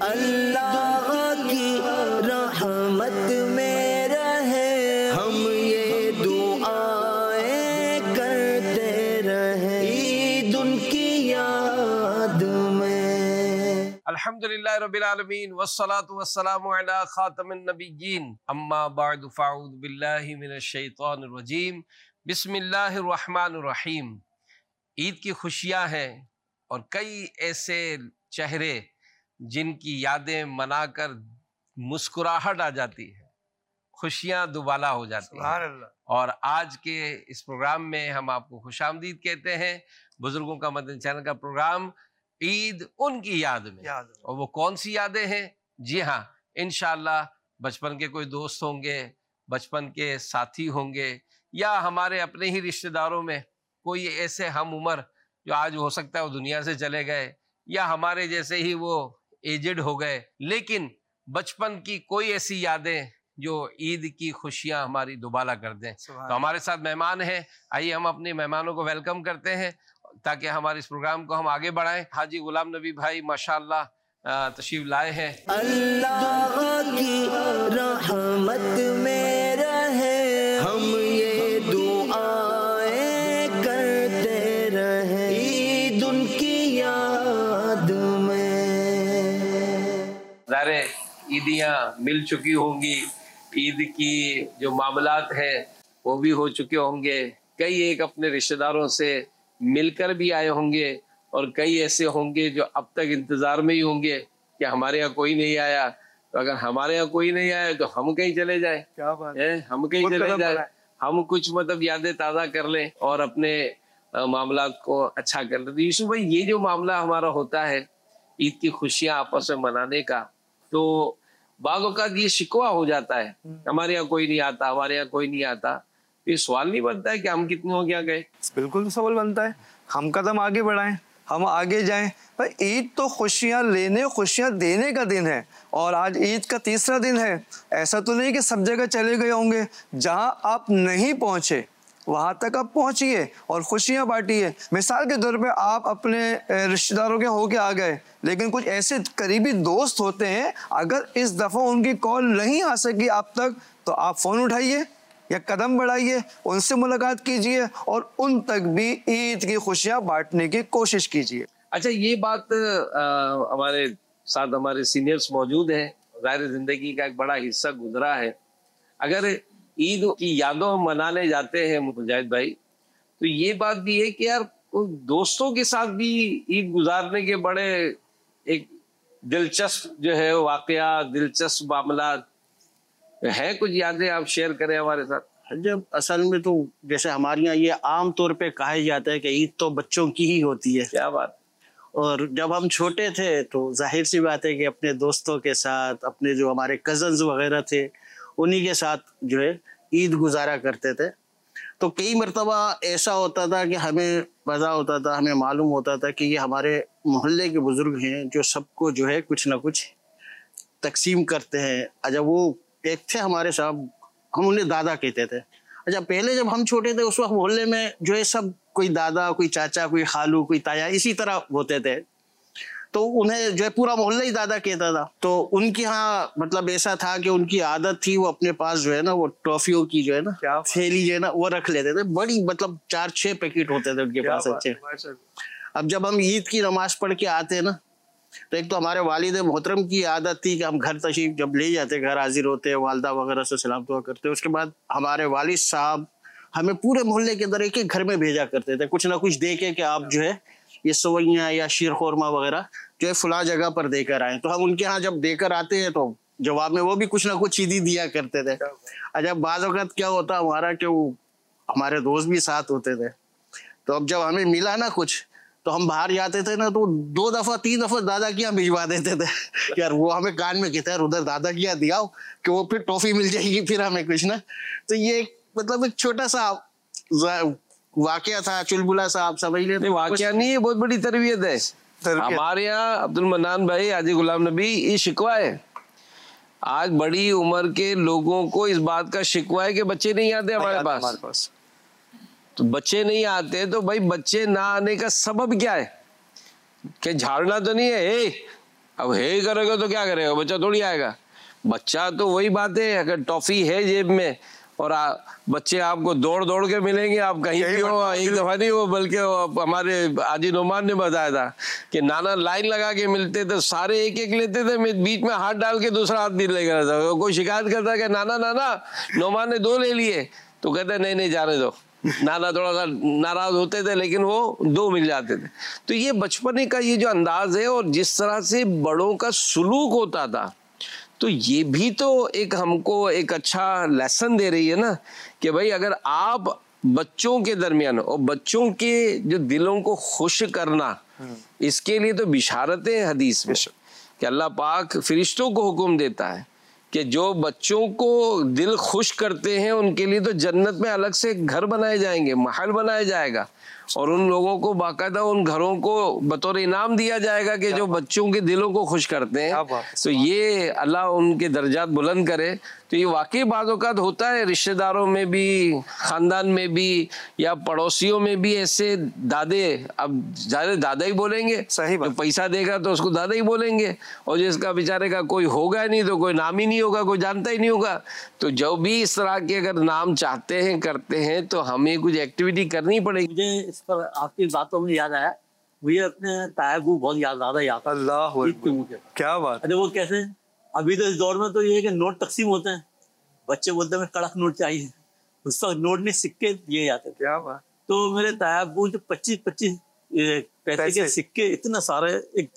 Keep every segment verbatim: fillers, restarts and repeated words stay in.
اللہ کی رحمت میں رہے ہم یہ دعائیں کرتے رہے عید ان کی یاد میں۔ الحمدللہ رب العالمین والصلاة والسلام علی خاتم النبیین اما بعد فاعوذ باللہ من الشیطان الرجیم بسم اللہ الرحمن الرحیم۔ عید کی خوشیاں ہیں اور کئی ایسے چہرے جن کی یادیں منا کر مسکراہٹ آ جاتی ہے، خوشیاں دوبالا ہو جاتی ہیں۔ اور آج کے اس پروگرام میں ہم آپ کو خوش آمدید کہتے ہیں۔ بزرگوں کا مدنی چینل کا پروگرام عید ان کی یاد میں، اور وہ کون سی یادیں ہیں؟ جی ہاں، انشاءاللہ بچپن کے کوئی دوست ہوں گے، بچپن کے ساتھی ہوں گے، یا ہمارے اپنے ہی رشتہ داروں میں کوئی ایسے ہم عمر جو آج ہو سکتا ہے وہ دنیا سے چلے گئے، یا ہمارے جیسے ہی وہ ایجڈ ہو گئے، لیکن بچپن کی کوئی ایسی یادیں جو عید کی خوشیاں ہماری دوبالا کر دیں۔ تو ہمارے ساتھ مہمان ہیں، آئیے ہم اپنے مہمانوں کو ویلکم کرتے ہیں تاکہ ہمارے اس پروگرام کو ہم آگے بڑھائیں۔ حاجی غلام نبی بھائی ماشاءاللہ تشریف لائے ہیں۔ اللہ کی رحمت میں رہے ہم یہ دعائیں کرتے رہے عید ان کی یاد میں۔ ظاہر ہے عیدیاں مل چکی ہوں گی، عید کی جو معاملات ہیں وہ بھی ہو چکے ہوں گے، کئی ایک اپنے رشتہ داروں سے مل کر بھی آئے ہوں گے، اور کئی ایسے ہوں گے جو اب تک انتظار میں ہی ہوں گے کہ ہمارے یہاں کوئی نہیں آیا۔ تو اگر ہمارے یہاں کوئی نہیں آیا تو ہم کہیں چلے جائیں، کیا بات ہے، ہم کہیں چلے جائیں، ہم کچھ مطلب یادیں تازہ کر لیں اور اپنے معاملات کو اچھا کر لیں۔ یوسف بھائی، یہ جو معاملہ ہمارا ہوتا ہے عید کی خوشیاں آپس میں منانے کا، تو بعض اوقات یہ شکوہ ہو جاتا ہے، ہمارے یہاں کوئی نہیں آتا، ہمارے یہاں کوئی نہیں آتا۔ یہ سوال نہیں بنتا ہے کہ ہم کتنے ہو گیا گئے؟ بالکل سوال بنتا ہے، ہم قدم آگے بڑھائیں، ہم آگے جائیں۔ بھائی عید تو خوشیاں لینے، خوشیاں دینے کا دن ہے، اور آج عید کا تیسرا دن ہے۔ ایسا تو نہیں کہ سب جگہ چلے گئے ہوں گے، جہاں آپ نہیں پہنچے وہاں تک آپ پہنچیے اور خوشیاں بانٹیے۔ مثال کے طور پہ آپ اپنے رشتہ داروں کے ہو کے آ گئے، لیکن کچھ ایسے قریبی دوست ہوتے ہیں، اگر اس دفعہ ان کی کال نہیں آ سکی آپ تک تو آپ فون اٹھائیے یا قدم بڑھائیے، ان سے ملاقات کیجیے اور ان تک بھی عید کی خوشیاں بانٹنے کی کوشش کیجیے۔ اچھا، یہ بات ہمارے ساتھ ہمارے سینئرز موجود ہیں، ظاہر زندگی کا ایک بڑا حصہ گزرا ہے۔ اگر عید کی یادوں منانے جاتے ہیں مجاہد بھائی، تو یہ بات بھی ہے کہ یار دوستوں کے ساتھ بھی عید گزارنے کے بڑے ایک دلچسپ جو ہے واقعہ، دلچسپ معاملات ہے، کچھ یادیں آپ شیئر کریں ہمارے ساتھ۔ جب اصل میں تو جیسے ہمارے یہاں یہ عام طور پہ کہا جاتا ہے کہ عید تو بچوں کی ہی ہوتی ہے۔ کیا بات۔ اور جب ہم چھوٹے تھے تو ظاہر سی بات ہے کہ اپنے دوستوں کے ساتھ، اپنے جو ہمارے کزنز وغیرہ تھے انہی کے ساتھ جو ہے عید گزارا کرتے تھے۔ تو کئی مرتبہ ایسا ہوتا تھا کہ ہمیں پتہ ہوتا تھا، ہمیں معلوم ہوتا تھا کہ یہ ہمارے محلے کے بزرگ ہیں جو سب کو جو ہے کچھ نہ کچھ تقسیم کرتے ہیں۔ اچھا، وہ ایک تھے ہمارے صاحب، ہم انہیں دادا کہتے تھے۔ اچھا، پہلے جب ہم چھوٹے تھے اس وقت محلے میں جو ہے سب کوئی دادا، کوئی چاچا، کوئی خالو، کوئی تایا، اسی طرح ہوتے تھے، تو انہیں جو ہے پورا محلہ ہی دادا کہتا تھا۔ تو ان کے ہاں مطلب ایسا تھا کہ ان کی عادت تھی وہ اپنے پاس جو ہے نا وہ ٹافیوں کی جو ہے نا تھیلی جو ہے نا وہ رکھ لیتے تھے، بڑی مطلب چار چھ پیکٹ ہوتے تھے ان کے پاس اچھے۔ اب جب ہم عید کی نماز پڑھ کے آتے نا تو ایک تو ہمارے والد محترم کی عادت تھی کہ ہم گھر تشریف جب لے جاتے، گھر حاضر ہوتے، والدہ وغیرہ سے سلام دعا کرتے، اس کے بعد ہمارے والد صاحب ہمیں پورے محلے کے اندر ایک ایک گھر میں بھیجا کرتے تھے، کچھ نہ کچھ دے کے کہ آپ جو ہے یہ سوئیاں یا شیر خورما وغیرہ جو ہے فلاں جگہ پر دے کر آئیں۔ تو ہم ان کے ہاں جب دے کر آتے ہیں تو جواب میں وہ بھی کچھ نہ کچھ چیزیں دیا کرتے تھے۔ اچھا، بعض اوقات کیا ہوتا ہمارا کہ وہ ہمارے دوست بھی ساتھ ہوتے تھے، تو اب جب ہمیں ملا نا کچھ تو ہم باہر جاتے تھے نا تو دو دفعہ تین دفعہ دادا کی یہاں بھجوا دیتے تھے یار، وہ ہمیں کان میں کہتا ہے ادھر دادا کی یہاں دیا کہ وہ پھر ٹافی مل جائے گی پھر ہمیں کچھ نا۔ تو یہ مطلب ایک چھوٹا سا واقعہ تھا، چلبلا سا آپ سمجھ لیتے۔ واقعہ نہیں ہے، بہت بڑی تربیت ہے ہمارے یہاں۔ عبد المنان بھائی، حاجی غلام نبی، یہ شکوہ ہے آج بڑی عمر کے لوگوں کو، اس بات کا شکوہ ہے کہ بچے نہیں آتے ہمارے پاس۔ تو بچے نہیں آتے تو بھائی بچے نہ آنے کا سبب کیا ہے؟ کہ جھاڑنا تو نہیں ہے، اے अब है करेगा तो क्या करेगा, बच्चा थोड़ी आएगा। बच्चा तो वही बात है, अगर टॉफी है जेब में और आ, बच्चे आपको दौड़ दौड़ के मिलेंगे, आप कहीं भी हो, एक दफा नहीं हो बल्कि हमारे आजी नोमान ने बताया था कि नाना लाइन लगा के मिलते थे, सारे एक एक लेते थे, मैं बीच में हाथ डाल के दूसरा हाथ नहीं लेकर था। कोई शिकायत करता कि नाना नाना नोमान ने दो ले लिए, तो कहते नहीं नहीं जाने दो। नाना थोड़ा सा नाराज होते थे लेकिन वो दो मिल जाते थे। तो ये बचपने का ये जो अंदाज है और जिस तरह से बड़ों का सुलूक होता था, तो ये भी तो एक हमको एक अच्छा लेसन दे रही है ना कि भाई अगर आप बच्चों के दरमियान और बच्चों के जो दिलों को खुश करना, इसके लिए तो बिशारतें हदीस में कि अल्लाह पाक फरिश्तों को हुक्म देता है कि जो बच्चों को दिल खुश करते हैं उनके लिए तो जन्नत में अलग से घर बनाए जाएंगे, महल बनाया जाएगा, और उन लोगों को बाकायदा उन घरों को बतौर इनाम दिया जाएगा कि जो बच्चों के दिलों को खुश करते हैं। तो ये अल्लाह उनके दर्जात बुलंद करे। तो ये वाकई बाज़ औक़ात होता है रिश्तेदारों में भी, ख़ानदान में भी या पड़ोसियों में भी ऐसे दादे, अब ज़्यादा दादा ही बोलेंगे, सही बात, तो पैसा देगा तो उसको दादा ही बोलेंगे, और जिसका बेचारे का कोई होगा नहीं तो कोई नाम ही नहीं होगा, कोई जानता ही नहीं होगा। तो जो भी इस तरह के अगर नाम चाहते हैं करते हैं तो हमें कुछ एक्टिविटी करनी पड़ेगी। मुझे इस पर आपकी बातों में याद आया, मुझे अपने तायबू बहुत याद ज़्यादा याद। अल्लाह क्या बात। अरे वो कैसे, अभी तो इस दौर में तो ये है कि नोट तकसीम होते हैं, बच्चे बोलते हैं कड़क नोट चाहिए, उस वक्त नोट नहीं सिक्के दिए जाते थे। क्या बात। तो मेरे तायबू जो पच्चीस पच्चीस पैसे के सिक्के इतना सारे एक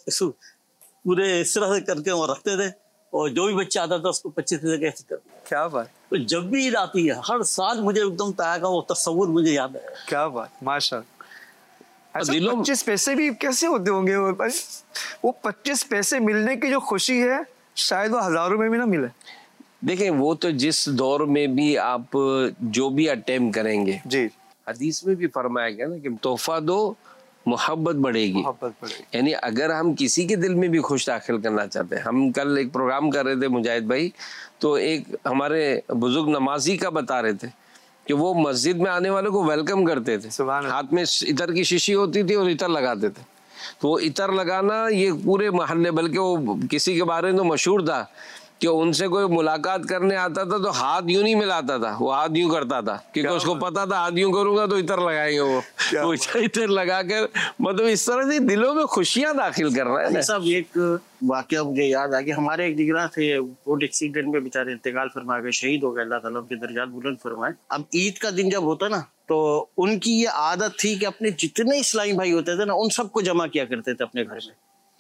पूरे इस तरह से करके वो रखते थे, और जो भी बच्चा आता था उसको पच्चीस पैसे कैसे कर। क्या बात। तो जब भी ईद आती है हर साल मुझे एकदम ताया का वो तस्वुर मुझे याद है। क्या बात, माशाअल्लाह। दिलों पच्चीस पैसे भी कैसे होते होंगे वो भाई? वो पच्चीस पैसे मिलने की जो खुशी है शायद वो हजारों में भी ना मिले। देखें वो तो जिस दौर में भी आप जो भी अटेम्प्ट करेंगे, जी हदीस में भी फरमाया गया ना कि तोहफा दो मोहब्बत बढ़ेगी। मोहब्बत बढ़ेगी, यानी अगर हम किसी के दिल में भी खुश दाखिल करना चाहते हैं। हम कल एक प्रोग्राम कर रहे थे मुजाहिद भाई, तो एक हमारे बुजुर्ग नमाजी का बता रहे थे कि वो मस्जिद में आने वाले को वेलकम करते थे, हाथ में इतर की शीशी होती थी और इतर लगाते थे। तो वो इतर लगाना ये पूरे मोहल्ले, बल्कि वो किसी के बारे में तो मशहूर था कि उनसे कोई मुलाकात करने आता था तो हाथ यूं नहीं मिलाता था, वो हाथ यूं करता था क्योंकि उसको पता था हाथ यूं करूंगा तो इतर लगाएंगे वो वो इतर लगाकर, मतलब इस तरह से दिलों में खुशियां दाखिल कर रहा है ना। सब एक वाकया मुझे याद आ गया, हमारे एक जिगरा थे रोड एक्सीडेंट में बेचारे इंतकाल फरमा गए, शहीद हो गए, अल्लाह ताला उनके दर्जात बुलंद फरमाए। अब ईद का दिन जब होता ना तो उनकी ये आदत थी कि अपने जितने इस्लामी भाई होते थे ना उन सबको जमा किया करते थे अपने घर में,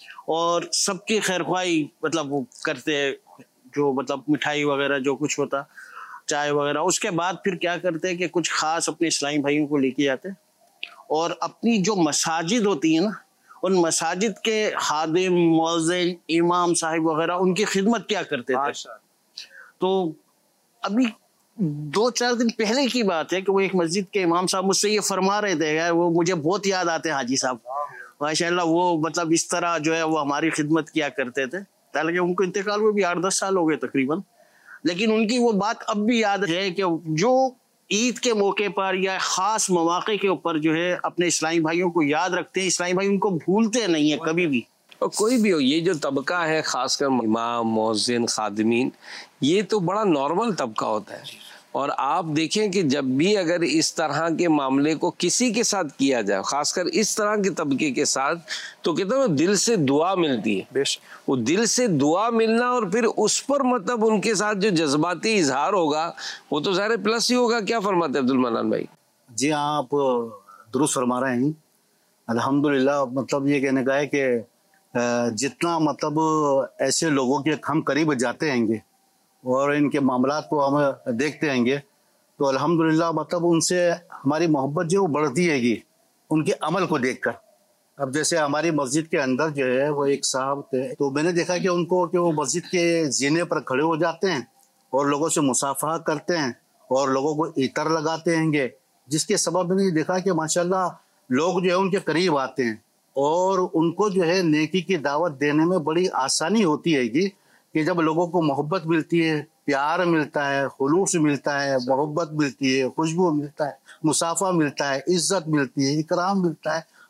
और सबकी खैरख्वाही मतलब वो करते, जो मतलब मिठाई वगैरह जो कुछ होता, चाय वगैरह। उसके बाद फिर क्या करते कि कुछ खास अपने इस्लामी भाइयों को लेके जाते, और अपनी जो मसाजिद होती है ना उन मसाजिद के हादिम, मौज़िन, इमाम साहिब वगैरह उनकी खिदमत क्या करते थे। तो अभी दो चार दिन पहले की बात है कि वो एक मस्जिद के इमाम साहब मुझसे ये फरमा रहे थे, यार वो मुझे बहुत याद आते हैं हाजी साहब माशाल्लाह, वो मतलब इस तरह जो है वो हमारी खिदमत किया करते थे। हालांकि उनको इंतकाल में भी आठ दस साल हो गए तकरीबन, लेकिन उनकी वो बात अब भी याद है कि जो ईद के मौके पर या खास मौके के ऊपर जो है अपने इस्लामी भाइयों को याद रखते हैं, इस्लामी भाई उनको भूलते नहीं है कभी भी। और कोई भी हो, ये जो तबका है खासकर इमाम, मौज़िन, खादिमीन, ये तो बड़ा नॉर्मल तबका होता है। और आप देखें कि जब भी अगर इस तरह के मामले को किसी के साथ किया जाए, खासकर इस तरह के तबके के साथ, तो कहते हैं दिल से दुआ मिलती है। बेशक वो दिल से दुआ मिलना और फिर उस पर मतलब उनके साथ जो जज्बाती इजहार होगा वो तो ज़ाहिर प्लस ही होगा। क्या फरमाते हैं अब्दुल मन्नान भाई? जी हाँ, आप दुरुस्त फरमा रहे हैं अल्हम्दुलिल्लाह। मतलब ये कहने का है कि जितना मतलब ऐसे लोगों के हम करीब जाते रहेंगे और इनके मामलात को हम देखते रहेंगे तो अल्हम्दुलिल्लाह मतलब उनसे हमारी मोहब्बत जो बढ़ती रहेगी उनके अमल को देखकर। अब जैसे हमारी मस्जिद के अंदर जो है वो एक साहब थे, तो मैंने देखा कि उनको कि वो मस्जिद के जीने पर खड़े हो जाते हैं और लोगों से मुसाफा करते हैं और लोगों को इतर लगाते हैं, जिसके सबब मैंने देखा कि माशाल्लाह लोग जो है उनके करीब आते हैं और उनको जो है नेकी की दावत देने में बड़ी आसानी होती है कि जब लोगों को मोहब्बत मिलती है, प्यार मिलता है, खुलूस मिलता है, मोहब्बत मिलती है, खुशबू मिलता है, मुसाफा मिलता है, इज्जत मिलती है, इकराम मिलता है,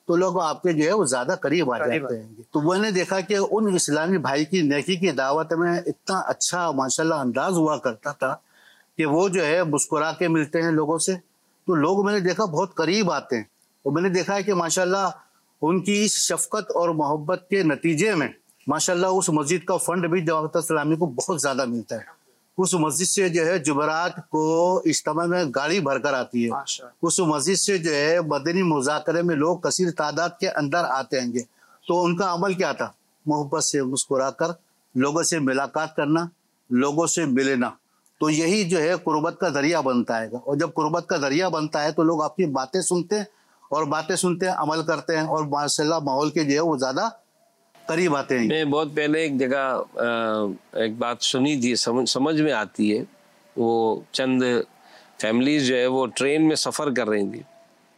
تو لوگ آپ کے جو ہے وہ زیادہ قریب آ جاتے ہیں. تو میں نے دیکھا کہ ان اسلامی بھائی کی نیکی کی دعوت میں اتنا اچھا ماشاءاللہ انداز ہوا کرتا تھا کہ وہ جو ہے مسکرا کے ملتے ہیں لوگوں سے, تو لوگ میں نے دیکھا بہت قریب آتے ہیں. اور میں نے دیکھا ہے کہ ماشاءاللہ ان کی اس شفقت اور محبت کے نتیجے میں ماشاءاللہ اس مسجد کا فنڈ بھی دعوت اسلامی کو بہت زیادہ ملتا ہے. اس مسجد سے جو ہے جمعرات کو اجتماع میں گاڑی بھر کر آتی ہے. اس مسجد سے جو ہے مدنی مذاکرے میں لوگ کثیر تعداد کے اندر آتے ہیں گے. تو ان کا عمل کیا تھا؟ محبت سے مسکرا کر لوگوں سے ملاقات کرنا, لوگوں سے ملنا. تو یہی جو ہے قربت کا ذریعہ بنتا ہے گا. اور جب قربت کا ذریعہ بنتا ہے تو لوگ آپ کی باتیں سنتے ہیں, اور باتیں سنتے ہیں, عمل کرتے ہیں, اور ماشاءاللہ ماحول کے جو ہے وہ زیادہ قریب آتے ہیں. میں بہت پہلے ایک جگہ ایک بات سنی تھی, سمجھ میں آتی ہے. وہ چند فیملیز جو ہے وہ ٹرین میں سفر کر رہی تھی,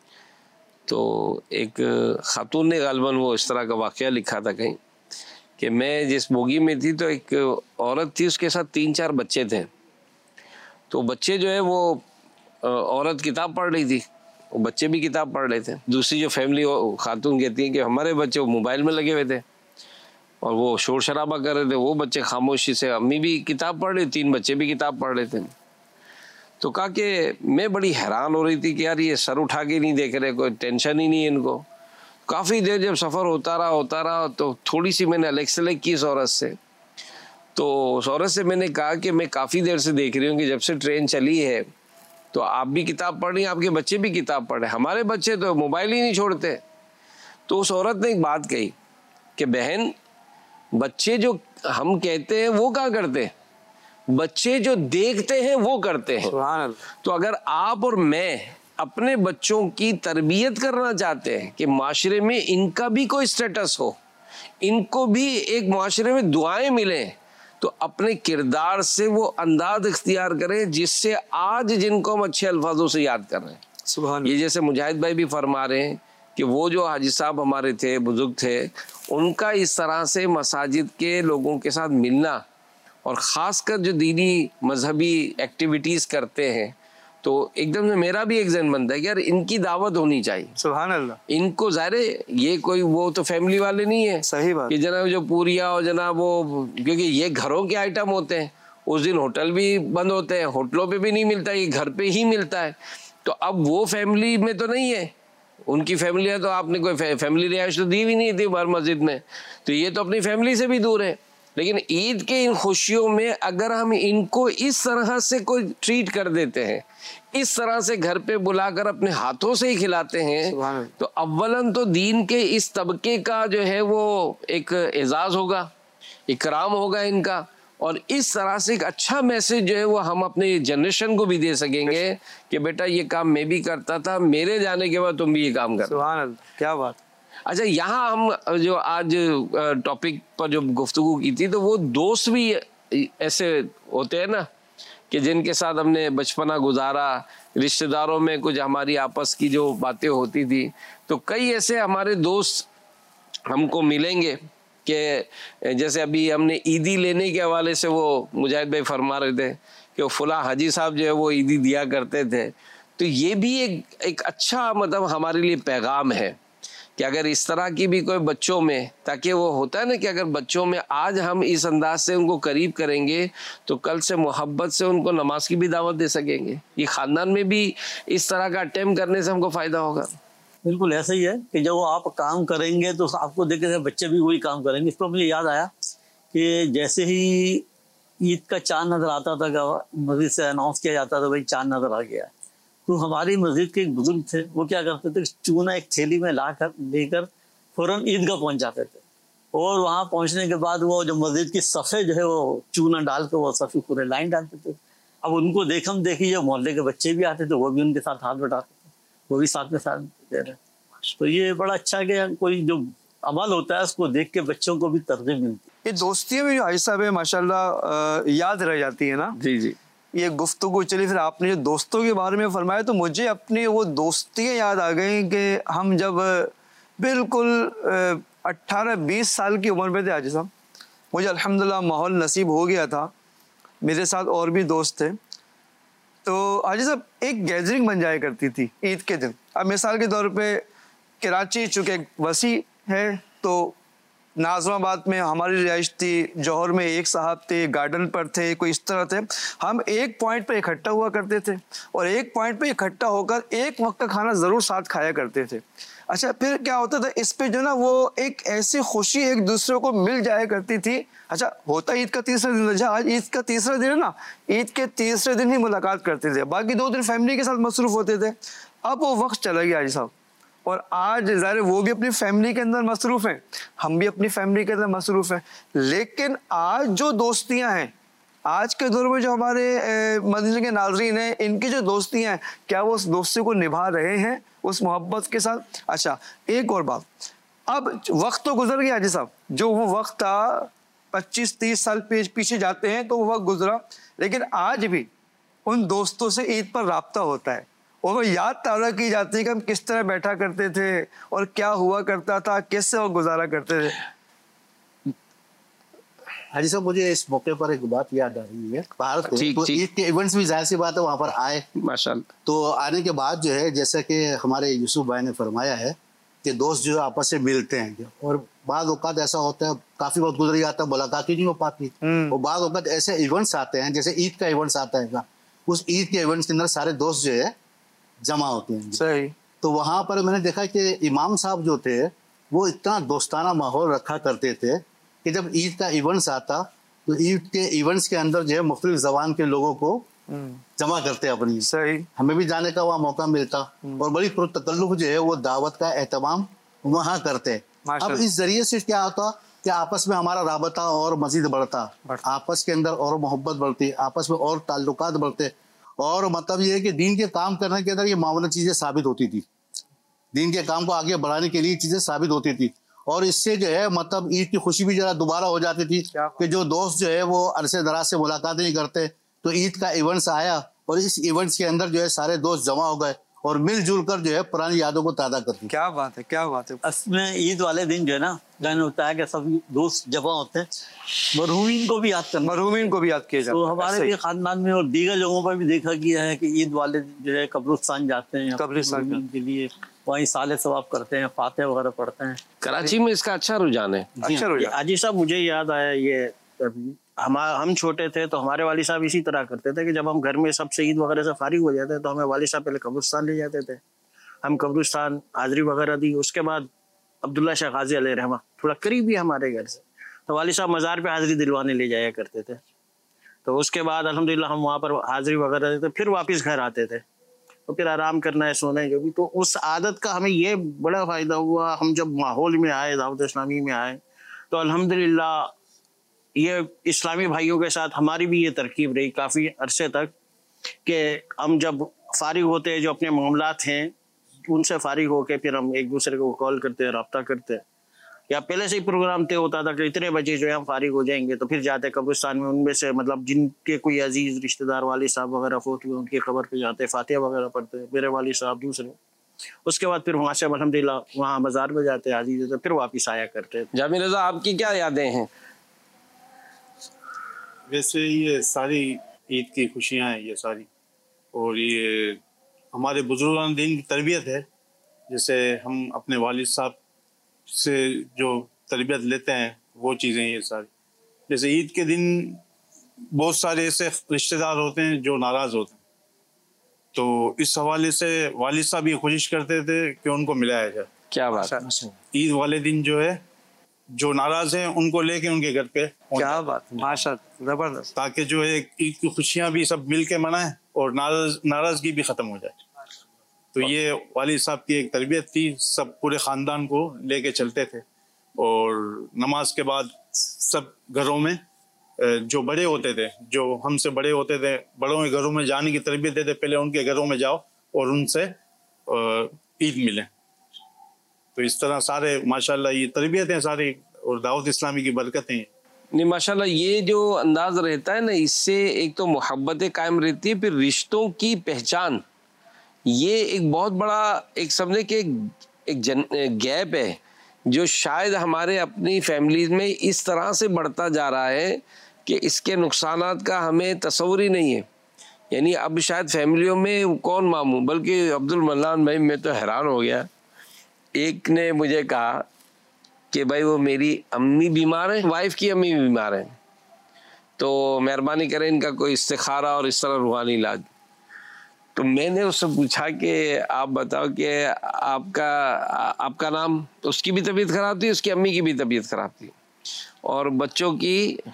تو ایک خاتون نے غالباً وہ اس طرح کا واقعہ لکھا تھا کہیں کہ میں جس بوگی میں تھی تو ایک عورت تھی, اس کے ساتھ تین چار بچے تھے. تو بچے جو ہے وہ عورت کتاب پڑھ رہی تھی, وہ بچے بھی کتاب پڑھ رہے تھے. دوسری جو فیملی خاتون کہتی ہیں کہ ہمارے بچے وہ موبائل میں لگے ہوئے تھے اور وہ شور شرابہ کر رہے تھے, وہ بچے خاموشی سے, امی بھی کتاب پڑھ رہی, تین بچے بھی کتاب پڑھ رہے تھے. تو کہا کہ میں بڑی حیران ہو رہی تھی کہ یار یہ سر اٹھا کے نہیں دیکھ رہے, کوئی ٹینشن ہی نہیں ہے ان کو. کافی دیر جب سفر ہوتا رہا ہوتا رہا تو تھوڑی سی میں نے الیکس سلیکٹ کی اس عورت سے. تو اس عورت سے میں نے کہا کہ میں کافی دیر سے دیکھ رہی ہوں کہ جب سے ٹرین چلی ہے تو آپ بھی کتاب پڑھ رہی ہیں, آپ کے بچے بھی کتاب پڑھ رہے ہیں, ہمارے بچے تو موبائل ہی نہیں چھوڑتے. تو اس عورت نے ایک بات کہی کہ بہن, بچے جو ہم کہتے ہیں وہ کیا کرتے ہیں, بچے جو دیکھتے ہیں وہ کرتے ہیں. تو اگر آپ اور میں اپنے بچوں کی تربیت کرنا چاہتے ہیں کہ معاشرے میں ان کا بھی کوئی سٹیٹس ہو, ان کو بھی ایک معاشرے میں دعائیں ملیں, تو اپنے کردار سے وہ انداز اختیار کریں جس سے آج جن کو ہم اچھے الفاظوں سے یاد کر رہے ہیں. سبحان یہ جیسے مجاہد بھائی بھی فرما رہے ہیں کہ وہ جو حاجی صاحب ہمارے تھے, بزرگ تھے, ان کا اس طرح سے مساجد کے لوگوں کے ساتھ ملنا, اور خاص کر جو دینی مذہبی ایکٹیویٹیز کرتے ہیں, تو ایک دم سے میرا بھی ایک ذہن بنتا ہے کہ یار ان کی دعوت ہونی چاہیے. سبحان اللہ. ان کو ظاہر ہے یہ کوئی وہ تو فیملی والے نہیں ہے, صحیح بات, کہ جناب جو پوریا اور جناب وہ, کیونکہ یہ گھروں کے آئٹم ہوتے ہیں, اس دن ہوٹل بھی بند ہوتے ہیں, ہوٹلوں پہ بھی نہیں ملتا, یہ گھر پہ ہی ملتا ہے. تو اب وہ فیملی میں تو نہیں ہے, ان کی فیملی ہے تو آپ نے کوئی فیملی رہائش تو دی بھی نہیں تھی ہر مسجد میں, تو یہ تو اپنی فیملی سے بھی دور ہے. لیکن عید کے ان خوشیوں میں اگر ہم ان کو اس طرح سے کوئی ٹریٹ کر دیتے ہیں, اس طرح سے گھر پہ بلا کر اپنے ہاتھوں سے ہی کھلاتے ہیں, تو اولاً تو دین کے اس طبقے کا جو ہے وہ ایک اعزاز ہوگا, اکرام ہوگا ان کا, اور اس طرح سے ایک اچھا میسج جو ہے وہ ہم اپنے جنریشن کو بھی دے سکیں گے کہ بیٹا یہ کام میں بھی کرتا تھا, میرے جانے کے بعد تم بھی یہ کام کرو. سبحان اللہ, کیا بات. اچھا, یہاں ہم جو آج ٹاپک پر جو گفتگو کی تھی, تو وہ دوست بھی ایسے ہوتے ہیں نا کہ جن کے ساتھ ہم نے بچپنا گزارا, رشتہ داروں میں کچھ ہماری آپس کی جو باتیں ہوتی تھی, تو کئی ایسے ہمارے دوست ہم کو ملیں گے کہ جیسے ابھی ہم نے عیدی لینے کے حوالے سے وہ مجاہد بھائی فرما رہے تھے کہ وہ فلاں حاجی صاحب جو ہے وہ عیدی دیا کرتے تھے. تو یہ بھی ایک ایک اچھا مطلب ہمارے لیے پیغام ہے کہ اگر اس طرح کی بھی کوئی بچوں میں, تاکہ وہ ہوتا ہے نا کہ اگر بچوں میں آج ہم اس انداز سے ان کو قریب کریں گے تو کل سے محبت سے ان کو نماز کی بھی دعوت دے سکیں گے. یہ خاندان میں بھی اس طرح کا اٹیمپ کرنے سے ہم کو فائدہ ہوگا. بالکل ایسا ہی ہے کہ جب آپ کام کریں گے تو آپ کو دیکھ کے بچے بھی وہی کام کریں گے. اس پر مجھے یاد آیا کہ جیسے ہی عید کا چاند نظر آتا تھا, مسجد سے اناؤنس کیا جاتا تھا بھائی چاند نظر آ گیا, تو ہماری مسجد کے ایک بزرگ تھے, وہ کیا کرتے تھے, چونا ایک تھیلی میں لا کر لے کر فوراً عیدگاہ پہنچ جاتے تھے, اور وہاں پہنچنے کے بعد وہ جو مسجد کی صفیں جو ہے وہ چونا ڈال کے وہ صفیں پورے لائن ڈالتے تھے. اب ان کو دیکھ ہم دیکھی جو محلے کے بچے بھی آتے تھے, وہ بھی ان کے ساتھ ہاتھ بٹاتے تھے, وہ بھی ساتھ میں ساتھ دے رہے. تو یہ بڑا اچھا کہ کوئی جو عمل ہوتا ہے اس کو دیکھ کے بچوں کو بھی ترغیب ملتی ہے. یہ دوستیاں بھی جو حاجی صاحب ہے ماشاء اللہ یاد رہ جاتی ہے نا. جی جی, یہ گفتگو چلی, پھر آپ نے جو دوستوں کے بارے میں فرمایا تو مجھے اپنی وہ دوستیاں یاد آ گئیں کہ ہم جب بالکل اٹھارہ بیس سال کی عمر میں تھے حاجی صاحب, مجھے الحمدللہ ماحول نصیب ہو گیا تھا, میرے ساتھ اور بھی دوست تھے. تو حاجی صاحب ایک گیدرنگ بن جایا کرتی تھی عید کے دن. اب مثال کے طور پہ कराची चूँकि वसी है तो नाज़िमाबाद में हमारी रिहाइश थी, जौहर में एक साहब थे, गार्डन पर थे, कोई इस तरह थे। हम एक पॉइंट पे इकट्ठा हुआ करते थे और एक पॉइंट पे इकट्ठा होकर एक वक्त का खाना ज़रूर साथ खाया करते थे। अच्छा, फिर क्या होता था, इस पे जो ना वो एक ऐसी खुशी एक दूसरे को मिल जाया करती थी। अच्छा, होता ईद का तीसरा दिन था, आज ईद का तीसरा दिन है ना, ईद के तीसरे दिन ही मुलाकात करते थे, बाकी दो दिन फैमिली के साथ मसरूफ़ होते थे। अब वो वक्त चला गया हाजी साहब, और आज ज़ाहिर वो भी अपनी फैमिली के अंदर मसरूफ़ हैं, हम भी अपनी फैमिली के अंदर मसरूफ़ हैं। लेकिन आज जो दोस्तियां हैं, आज के दौर में जो हमारे मदीने के नाज़रीन हैं, इनकी जो दोस्तियां हैं, क्या वो उस दोस्ती को निभा रहे हैं उस मोहब्बत के साथ? अच्छा, एक और बात, अब वक्त तो गुजर गया हाजी साहब, जो वो वक्त था पच्चीस तीस साल पीछे जाते हैं तो वो वक्त गुजरा, लेकिन आज भी उन दोस्तों से ईद पर राब्ता होता है और वो याद ताज़ा की जाती है कि हम किस तरह बैठा करते थे और क्या हुआ करता था, कैसे वो गुजारा करते थे। हाजी साहब, मुझे इस मौके पर एक बात याद आ रही है। भारत को तो ईद के इवेंट्स भी जाहिर सी बात है वहाँ पर आए माशाअल्लाह। तो आने के बाद जो है, जैसा कि हमारे यूसुफ भाई ने फरमाया है कि दोस्त जो है आपस से मिलते हैं, और बाद औकात ऐसा होता है काफी वक्त गुजर जाता है, मुलाकात ही नहीं हो पाती, और बाद औकात ऐसे इवेंट्स आते हैं, जैसे ईद का इवेंट्स आता है, उस ईद के इवेंट्स के अंदर सारे दोस्त जो है जमा होते हैं। सही। तो वहाँ पर मैंने देखा कि इमाम साहब जो थे वो इतना दोस्ताना माहौल रखा करते थे कि जब ईद का इवेंट्स आता तो ईद के इवेंट्स के अंदर जो है मुख्तलिफ ज़बान के लोगों को जमा करते अपनी। सही। हमें भी जाने का वहाँ मौका मिलता और बड़ी पुरतकल्लुफ़ जो है वो दावत का एहतमाम वहाँ करते। अब इस जरिए से क्या होता कि आपस में हमारा राबता और मजीद बढ़ता, आपस के अंदर और मोहब्बत बढ़ती, आपस में और ताल्लुकात बढ़ते, और मतलब ये है कि दीन के काम करने के अंदर ये मामूली चीज़ें साबित होती थी, दीन के काम को आगे बढ़ाने के लिए चीज़ें साबित होती थी, और इससे जो है मतलब ईद की खुशी भी जरा दोबारा हो जाती थी कि जो दोस्त जो है वो अरसे दराज से मुलाकात नहीं करते, तो ईद का इवेंट्स आया और इस इवेंट्स के अंदर जो है सारे दोस्त जमा हो गए और मिलजुल कर जो है पुरानी यादों को ताज़ा करते। क्या बात है, क्या बात है। इसमें ईद वाले दिन जो है ना, मैंने बताया कि सब दोस्त जमा होते हैं, मरहूमीन को भी याद करना, मरहूमीन को भी याद किया जाता है। तो हमारे भी खानदान में और दीगर जगहों पर भी देखा गया है कि ईद वाले दिन जो है कब्रिस्तान जाते हैं, कब्रिस्तान के लिए वहीं साले सवाब करते हैं, फातिहा वगैरह पढ़ते हैं। कराची में इसका अच्छा रुझान है। अच्छा रुझान। हाजी साहब, मुझे याद आया, ये हम हम छोटे थे तो हमारे वाली साहब इसी तरह करते थे कि जब हम घर में सब से ईद वगैरह से फारिग हो जाते तो हमें वाली साहब पहले कब्रिस्तान ले जाते थे, हम कब्रिस्तान हाजिरी वगैरह दी, उसके बाद अब्दुल्ला शाह गाजी अलैहि रहमा थोड़ा करीब ही हमारे घर से, तो वाली साहब मज़ार पे हाजिरी दिलवाने ले जाया करते थे, तो उसके बाद अल्हम्दुलिल्लाह हम वहाँ पर हाजिरी वगैरह देते, फिर वापस घर आते थे, तो फिर आराम करना है, सोना है, जो भी। तो उस आदत का हमें ये बड़ा फ़ायदा हुआ, हम जब माहौल में आए, दावत इस्लामी में आए, तो अल्हम्दुलिल्लाह ये इस्लामी भाइयों के साथ हमारी भी ये तरकीब रही काफ़ी अरसे तक कि हम जब फारिग होते हैं, जो अपने मामलात हैं उनसे फारिग होकर फिर हम एक दूसरे को कॉल करते हैं, रब्ता करते हैं, या पहले से ही प्रोग्राम तय होता था कि इतने बजे जो है हम फारिग हो जाएंगे, तो फिर जाते कब्रिस्तान में, उनमें से मतलब जिनके कोई अजीज़ रिश्तेदार वाली साहब वगैरह फोत हुए उनकी खबर पे जाते, फातिहा वगैरह पढ़ते, मेरे वाली साहब दूसरे, उसके बाद फिर वहाँ से अल्हम्दुलिल्लाह वहाँ मज़ार में जाते, हाजिरी देते, फिर वापस आया करते। जामिर रज़ा, आपकी क्या यादें हैं? वैसे ये सारी ईद की खुशियाँ हैं ये सारी, और ये हमारे बुजुर्गान दीन की तरबियत है, जैसे हम अपने वालिद साहब से जो तरबियत लेते हैं वो चीज़ें ये सारी। जैसे ईद के दिन बहुत सारे ऐसे रिश्तेदार होते हैं जो नाराज़ होते हैं, तो इस हवाले से वालिद साहब ये कोशिश करते थे कि उनको मिलाया जाए। क्या बात है। ईद वाले दिन जो है जो नाराज हैं उनको लेके उनके घर पे, क्या बात, माशाअल्लाह, जबरदस्त, ताकि जो है ईद की खुशियाँ भी सब मिल के मनाएं और नाराज नाराजगी भी ख़त्म हो जाए। तो ये वालिद साहब की एक तरबियत थी, सब पूरे ख़ानदान को लेके चलते थे, और नमाज के बाद सब घरों में जो बड़े होते थे, जो हमसे बड़े होते थे, बड़ों के घरों में जाने की तरबियत देते, पहले उनके घरों में जाओ और उनसे ईद मिलें। तो इस तरह सारे माशाल्लाह ये तरबियत है सारी, और दावत इस्लामी की बरकतें हैं। नहीं माशाल्लाह, ये जो अंदाज रहता है ना, इससे एक तो मोहब्बतें कायम रहती है, फिर रिश्तों की पहचान, ये एक बहुत बड़ा एक समझे कि एक जन गैप है जो शायद हमारे अपनी फैमिली में इस तरह से बढ़ता जा रहा है कि इसके नुकसानात का हमें तस्वुर ही नहीं है। यानी अब शायद फैमिलियों में कौन मामू, बल्कि अब्दुल मन्नान भाई, मैं तो हैरान हो गया ایک نے مجھے کہا کہ بھائی وہ میری امی بیمار ہیں, وائف کی امی بیمار ہیں, تو مہربانی کریں ان کا کوئی استخارہ اور اس طرح روحانی علاج. تو میں نے اس سے پوچھا کہ آپ بتاؤ کہ آپ کا آپ کا نام, اس کی بھی طبیعت خراب تھی, اس کی امی کی بھی طبیعت خراب تھی, اور بچوں کی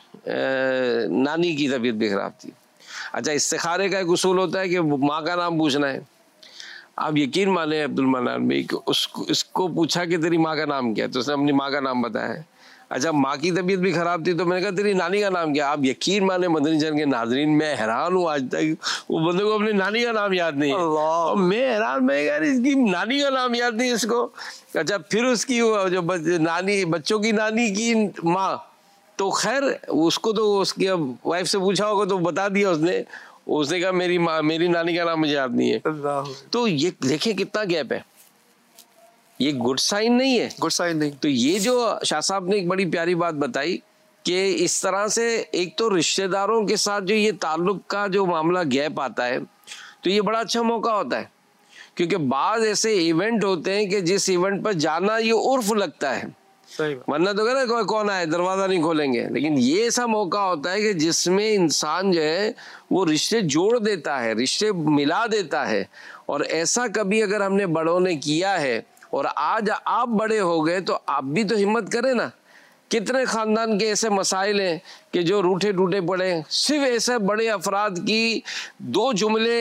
نانی کی طبیعت بھی خراب تھی. اچھا, استخارے کا ایک اصول ہوتا ہے کہ ماں کا نام پوچھنا ہے. آپ یقین مانیں عبد المنان بھائی, اس کو اس کو پوچھا کہ تیری ماں کا نام کیا, تو اس نے اپنی ماں کا نام بتایا ہے. اچھا, ماں کی طبیعت بھی خراب تھی, تو میں نے کہا تیری نانی کا نام کیا. آپ یقین مانیں مدنی چینل کے ناظرین, میں حیران ہوں آج تک وہ بندے کو اپنی نانی کا نام یاد نہیں ہے. اور میں حیران, میں یار اس کی نانی کا نام یاد نہیں اس کو. اچھا, پھر اس کی جو نانی, بچوں کی نانی کی ماں, تو خیر اس کو تو اس کی وائف سے پوچھا ہوگا تو بتا دیا اس نے. اس نے کہا میری ماں, میری نانی کا نام مجھے یاد نہیں ہے. تو یہ دیکھیں کتنا گیپ ہے, یہ گڈ سائن نہیں ہے, گڈ سائن نہیں. تو یہ جو شاہ صاحب نے ایک بڑی پیاری بات بتائی کہ اس طرح سے ایک تو رشتہ داروں کے ساتھ جو یہ تعلق کا جو معاملہ گیپ آتا ہے, تو یہ بڑا اچھا موقع ہوتا ہے, کیونکہ بعض ایسے ایونٹ ہوتے ہیں کہ جس ایونٹ پر جانا یہ عرف لگتا ہے, ورنہ تو کہنا کوئی کون آئے دروازہ نہیں کھولیں گے. لیکن یہ ایسا موقع ہوتا ہے کہ جس میں انسان جو ہے وہ رشتے جوڑ دیتا ہے, رشتے ملا دیتا ہے. اور ایسا کبھی اگر ہم نے بڑوں نے کیا ہے اور آج آپ بڑے ہو گئے, تو آپ بھی تو ہمت کریں نا. کتنے خاندان کے ایسے مسائل ہیں کہ جو روٹے ٹوٹے پڑے, صرف ایسے بڑے افراد کی دو جملے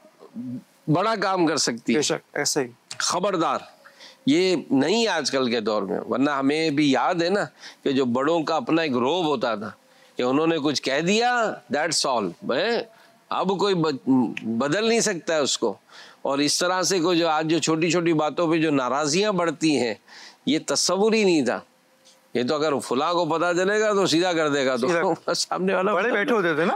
بڑا کام کر سکتی ہے. بے شک ایسے ہی. خبردار, یہ نہیں آج کل کے دور میں. ورنہ ہمیں بھی یاد ہے نا کہ جو بڑوں کا اپنا ایک روب ہوتا تھا کہ انہوں نے کچھ کہہ دیا, دیٹس آل, اب کوئی بدل نہیں سکتا ہے اس کو. اور اس طرح سے کوئی جو آج جو چھوٹی چھوٹی باتوں پہ جو ناراضیاں بڑھتی ہیں, یہ تصور ہی نہیں تھا. یہ تو اگر فلاں کو پتا چلے گا تو سیدھا کر دے گا, تو سامنے والا بڑے بیٹھے ہوتے تھے نا,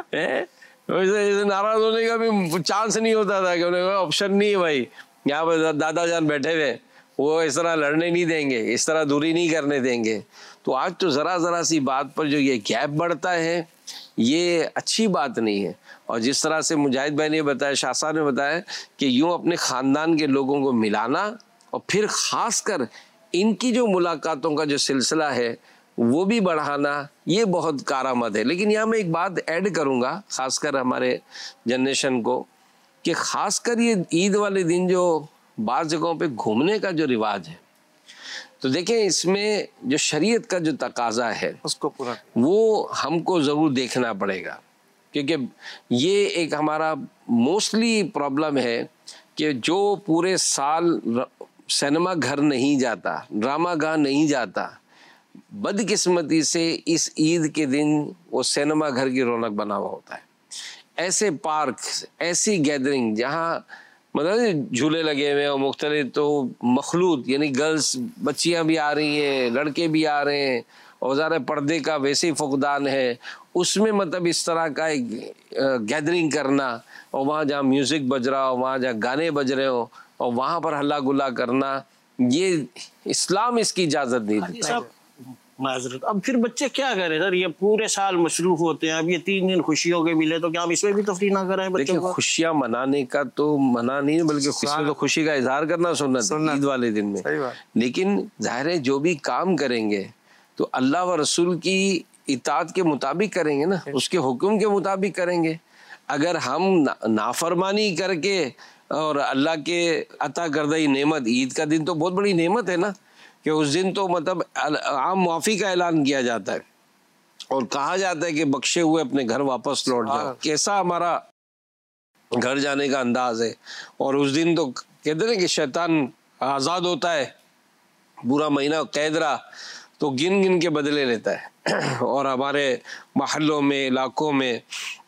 ناراض ہونے کا بھی چانس نہیں ہوتا تھا, کہ آپشن نہیں ہے بھائی, یہاں پہ دادا جان بیٹھے ہوئے, وہ اس طرح لڑنے نہیں دیں گے, اس طرح دوری نہیں کرنے دیں گے. تو آج تو ذرا ذرا سی بات پر جو یہ گیپ بڑھتا ہے, یہ اچھی بات نہیں ہے. اور جس طرح سے مجاہد بھائی نے بتایا, شاہ صاحب نے بتایا کہ یوں اپنے خاندان کے لوگوں کو ملانا, اور پھر خاص کر ان کی جو ملاقاتوں کا جو سلسلہ ہے وہ بھی بڑھانا, یہ بہت کارآمد ہے. لیکن یہاں میں ایک بات ایڈ کروں گا خاص کر ہمارے جنریشن کو, کہ خاص کر یہ عید والے دن جو بعض جگہوں پہ گھومنے کا جو رواج ہے, تو دیکھیں اس میں جو شریعت کا جو تقاضا ہے اس کو پورا وہ ہم کو ضرور دیکھنا پڑے گا. کیونکہ یہ ایک ہمارا موسٹلی پرابلم ہے کہ جو پورے سال سینما گھر نہیں جاتا, ڈرامہ گاہ نہیں جاتا, بدقسمتی سے اس عید کے دن وہ سینما گھر کی رونق بنا ہوا ہوتا ہے. ایسے پارک, ایسی گیدرنگ جہاں مطلب جھولے لگے ہوئے اور مختلف تو مخلوط, یعنی گرلس بچیاں بھی آ رہی ہیں, لڑکے بھی آ رہے ہیں, اور ظاہر پردے کا ویسے ہی فقدان ہے, اس میں مطلب اس طرح کا ایک گیدرنگ کرنا, اور وہاں جہاں میوزک بج رہا ہو, وہاں جہاں گانے بج رہے ہو, اور وہاں پر ہلا گلا کرنا, یہ اسلام اس کی اجازت نہیں دیتا. معذرت, اب پھر بچے کیا کریں سر, یہ پورے سال مصروف ہوتے ہیں, اب یہ تین دن خوشیوں کے ملے تو کیا آپ اس میں بھی تفریح نہ کریں بچوں کو؟ خوشیاں منانے کا تو منع نہیں, بلکہ اس میں تو خوشی کا اظہار کرنا سنت ہے عید والے دن میں. لیکن ظاہر ہے جو بھی کام کریں گے تو اللہ و رسول کی اطاعت کے مطابق کریں گے نا, اس کے حکم کے مطابق کریں گے. اگر ہم نافرمانی کر کے اور اللہ کے عطا کردہ نعمت, عید کا دن تو بہت بڑی نعمت ہے نا, کہ اس دن تو مطلب عام معافی کا اعلان کیا جاتا ہے اور کہا جاتا ہے کہ بخشے ہوئے اپنے گھر واپس لوٹ جاؤ. کیسا ہمارا گھر جانے کا انداز ہے. اور اس دن تو کہتے ہیں کہ شیطان آزاد ہوتا ہے, پورا مہینہ قید رہا تو گن گن کے بدلے لیتا ہے. اور ہمارے محلوں میں, علاقوں میں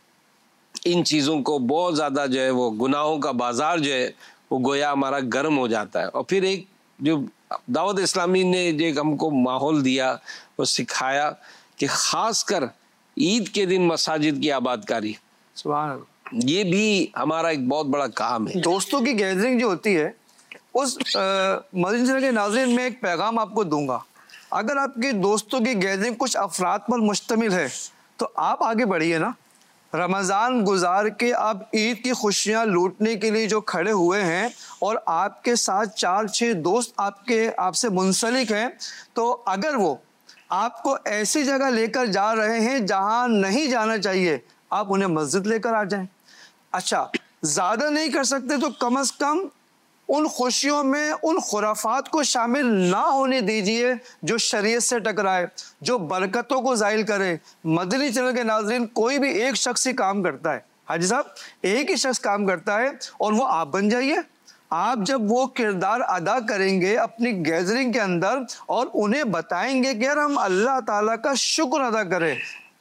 ان چیزوں کو بہت زیادہ جو ہے وہ گناہوں کا بازار جو ہے وہ گویا ہمارا گرم ہو جاتا ہے. اور پھر ایک جو دعوت اسلامی نے جو ایک ہم کو ماحول دیا, وہ سکھایا کہ خاص کر عید کے دن مساجد کی آباد کاری, سبحان اللہ, یہ بھی ہمارا ایک بہت بڑا کام ہے. دوستوں کی گیدرنگ جو ہوتی ہے, اس مدنی چینل کے ناظرین میں ایک پیغام آپ کو دوں گا. اگر آپ کے دوستوں کی گیدرنگ کچھ افراد پر مشتمل ہے تو آپ آگے بڑھیے نا, رمضان گزار کے اب عید کی خوشیاں لوٹنے کے لیے جو کھڑے ہوئے ہیں اور آپ کے ساتھ چار چھ دوست آپ کے آپ سے منسلک ہیں، تو اگر وہ آپ کو ایسی جگہ لے کر جا رہے ہیں جہاں نہیں جانا چاہیے، آپ انہیں مسجد لے کر آ جائیں. اچھا زیادہ نہیں کر سکتے تو کم از کم ان خوشیوں میں ان خرافات کو شامل نہ ہونے دیجئے جو شریعت سے ٹکرائے، جو برکتوں کو زائل کرے. مدنی چینل کے ناظرین، کوئی بھی ایک شخص ہی کام کرتا ہے، حاجی صاحب ایک ہی شخص کام کرتا ہے، اور وہ آپ بن جائیے. آپ جب وہ کردار ادا کریں گے اپنی گیدرنگ کے اندر اور انہیں بتائیں گے کہ یار ہم اللہ تعالیٰ کا شکر ادا کریں.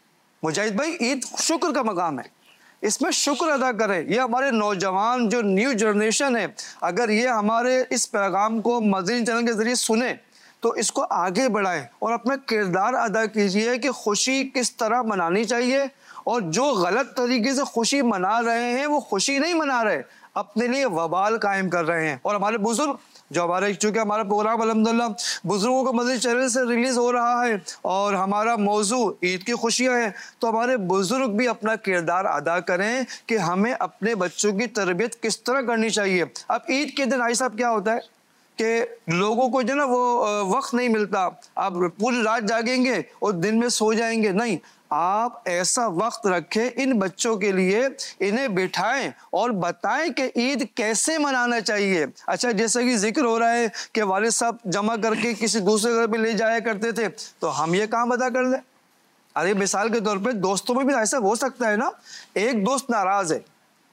مجاہد بھائی، عید شکر کا مقام ہے، اس میں شکر ادا کریں. یہ ہمارے نوجوان جو نیو جنریشن ہے، اگر یہ ہمارے اس پیغام کو مدنی چینل کے ذریعے سنیں تو اس کو آگے بڑھائیں اور اپنا کردار ادا کیجئے کہ خوشی کس طرح منانی چاہیے. اور جو غلط طریقے سے خوشی منا رہے ہیں وہ خوشی نہیں منا رہے، اپنے لیے وبال قائم کر رہے ہیں. اور ہمارے بزرگ جو ہمارے، چونکہ ہمارا پروگرام الحمدللہ بزرگوں کو مدنی چینل سے ریلیز ہو رہا ہے اور ہمارا موضوع عید کی خوشیاں ہیں، تو ہمارے بزرگ بھی اپنا کردار ادا کریں کہ ہمیں اپنے بچوں کی تربیت کس طرح کرنی چاہیے. اب عید کے دن آئی صاحب کیا ہوتا ہے کہ لوگوں کو جو نا وہ وقت نہیں ملتا، آپ پوری رات جاگیں گے اور دن میں سو جائیں گے. نہیں، آپ ایسا وقت رکھیں ان بچوں کے لیے، انہیں بٹھائیں اور بتائیں کہ عید کیسے منانا چاہیے. اچھا جیسا کہ ذکر ہو رہا ہے کہ والد صاحب جمع کر کے کسی دوسرے گھر پہ لے جایا کرتے تھے، تو ہم یہ کام ادا کر لیں. ارے مثال کے طور پہ دوستوں میں بھی ایسا ہو سکتا ہے نا، ایک دوست ناراض ہے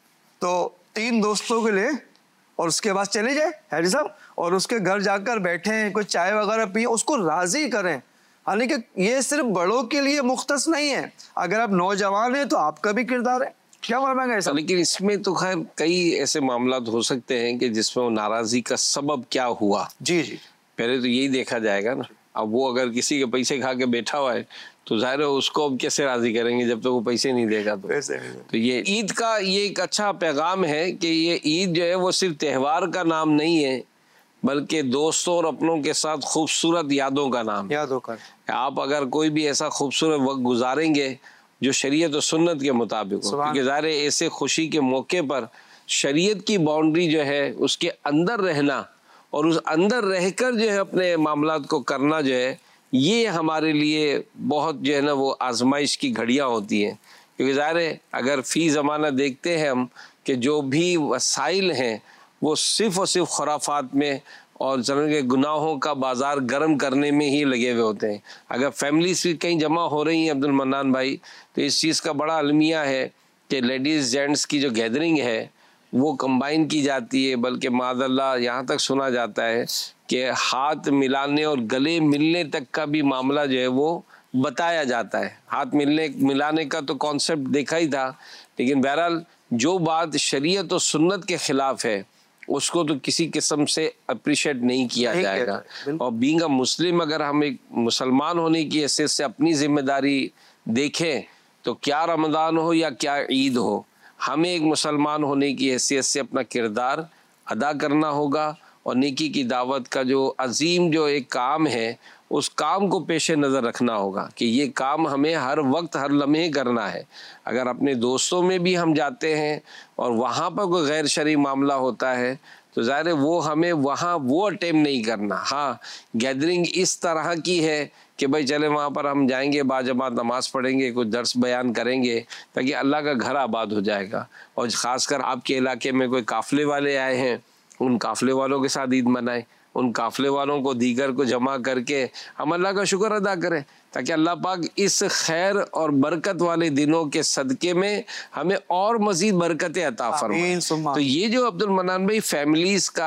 تو تین دوستوں کے لے اور اس کے بعد چلے جائے حاجی صاحب، اور اس کے گھر جا کر بیٹھیں، کوئی چائے وغیرہ پئیں، اس کو راضی کریں. حالانکہ یہ صرف بڑوں کے لیے مختص نہیں ہے، اگر آپ نوجوان ہیں تو آپ کا بھی کردار ہے. کیا فرمائیں گے ایسا؟ لیکن اس میں تو خیر کئی ایسے معاملات ہو سکتے ہیں کہ جس میں وہ ناراضی کا سبب کیا ہوا. جی جی، پہلے تو یہی دیکھا جائے گا نا. اب وہ اگر کسی کے پیسے کھا کے بیٹھا ہوا ہے تو ظاہر ہے اس کو اب کیسے راضی کریں گے جب تک وہ پیسے نہیں دے گا. تو یہ عید کا یہ ایک اچھا پیغام ہے کہ یہ عید جو ہے وہ صرف تہوار کا نام نہیں ہے، بلکہ دوستوں اور اپنوں کے ساتھ خوبصورت یادوں کا نام. یادوں کا آپ اگر کوئی بھی ایسا خوبصورت وقت گزاریں گے جو شریعت و سنت کے مطابق ہو، کیونکہ ظاہر ہے ایسے خوشی کے موقع پر شریعت کی باؤنڈری جو ہے اس کے اندر رہنا اور اس اندر رہ کر جو ہے اپنے معاملات کو کرنا جو ہے، یہ ہمارے لیے بہت جو ہے نا وہ آزمائش کی گھڑیاں ہوتی ہیں. کیونکہ ظاہر ہے اگر فی زمانہ دیکھتے ہیں ہم کہ جو بھی وسائل ہیں وہ صرف اور صرف خرافات میں اور ضرور کے گناہوں کا بازار گرم کرنے میں ہی لگے ہوئے ہوتے ہیں. اگر فیملیز بھی کہیں جمع ہو رہی ہیں عبد المنان بھائی، تو اس چیز کا بڑا المیہ ہے کہ لیڈیز جینٹس کی جو گیدرنگ ہے وہ کمبائن کی جاتی ہے، بلکہ معاذ اللہ یہاں تک سنا جاتا ہے کہ ہاتھ ملانے اور گلے ملنے تک کا بھی معاملہ جو ہے وہ بتایا جاتا ہے. ہاتھ ملنے ملانے کا تو کانسیپٹ دیکھا ہی تھا، لیکن بہرحال جو بات شریعت و سنت کے خلاف ہے اس کو تو کسی قسم سے اپریشیٹ نہیں کیا جائے گا. اور بینگ اے مسلم، اگر ہم ایک مسلمان ہونے کی حیثیت سے اپنی ذمہ داری دیکھیں تو کیا رمضان ہو یا کیا عید ہو، ہمیں ایک مسلمان ہونے کی حیثیت سے اپنا کردار ادا کرنا ہوگا اور نیکی کی دعوت کا جو عظیم جو ایک کام ہے اس کام کو پیش نظر رکھنا ہوگا کہ یہ کام ہمیں ہر وقت ہر لمحے کرنا ہے. اگر اپنے دوستوں میں بھی ہم جاتے ہیں اور وہاں پر کوئی غیر شرعی معاملہ ہوتا ہے تو ظاہر ہے وہ ہمیں وہاں وہ اٹیمپ نہیں کرنا. ہاں گیدرنگ اس طرح کی ہے کہ بھائی چلے وہاں پر ہم جائیں گے، باجماعت نماز پڑھیں گے، کچھ درس بیان کریں گے تاکہ اللہ کا گھر آباد ہو جائے گا. اور خاص کر آپ کے علاقے میں کوئی قافلے والے آئے ہیں، ان قافلے والوں کے ساتھ عید منائیں، ان قافلے والوں کو دیگر کو جمع کر کے ہم اللہ کا شکر ادا کریں تاکہ اللہ پاک اس خیر اور برکت والے دنوں کے صدقے میں ہمیں اور مزید برکتیں عطا فرمائے. تو یہ جو عبد المنان بھائی فیملیز کا